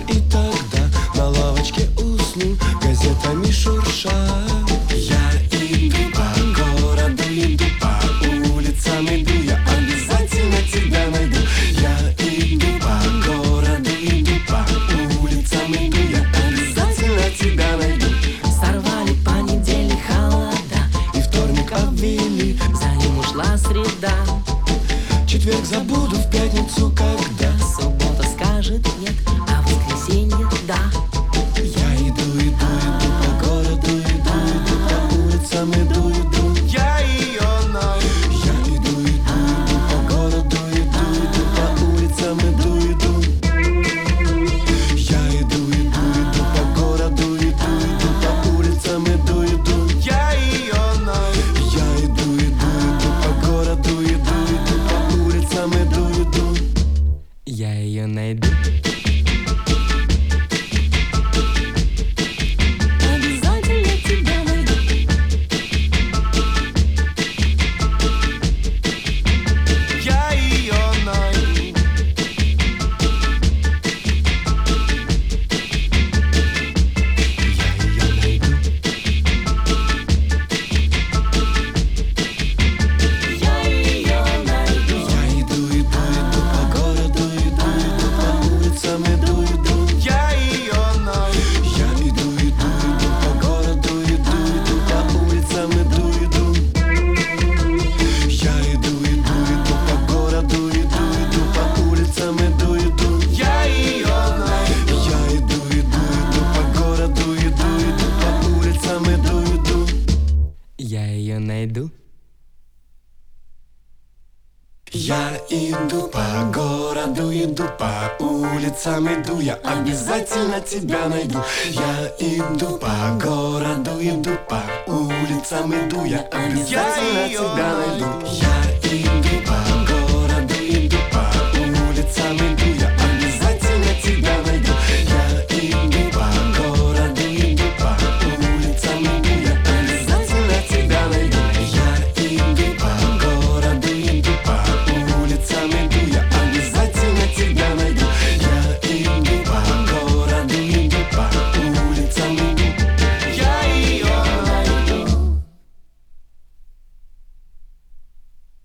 и тогда на лавочке усну, газетами шурша. Я иду по городу, иду по улицам, иду, я обязательно тебя найду. Я иду по городу, иду по улицам, иду, я обязательно тебя найду. Сорвали понедельник холода, И вторник обвели, за ним ушла среда. четверг забуду в пятницу, когда Суббота скажет нет, а воскресенье да. я иду по городу, иду по улицам, иду. Я ее найду. Я иду по городу, иду по улицам, иду. Я иду по городу, иду по улицам, иду. Я ее найду. Я иду по городу, иду по улицам, иду. Я ее найду. Обязательно тебя найду. Я ее найду. Я ее найду. Я иду по городу, иду по улицам, иду. Я ее найду. Я иду по городу, иду по улицам, иду. Я иду по городу, иду по улицам, иду. Я ее найду. Я иду по городу, иду по улицам, иду. Я ее найду. Я иду по городу, иду по улицам, иду, я обязательно тебя найду. Я иду по городу, иду по улицам, иду, я обязательно её тебя найду. найду. Я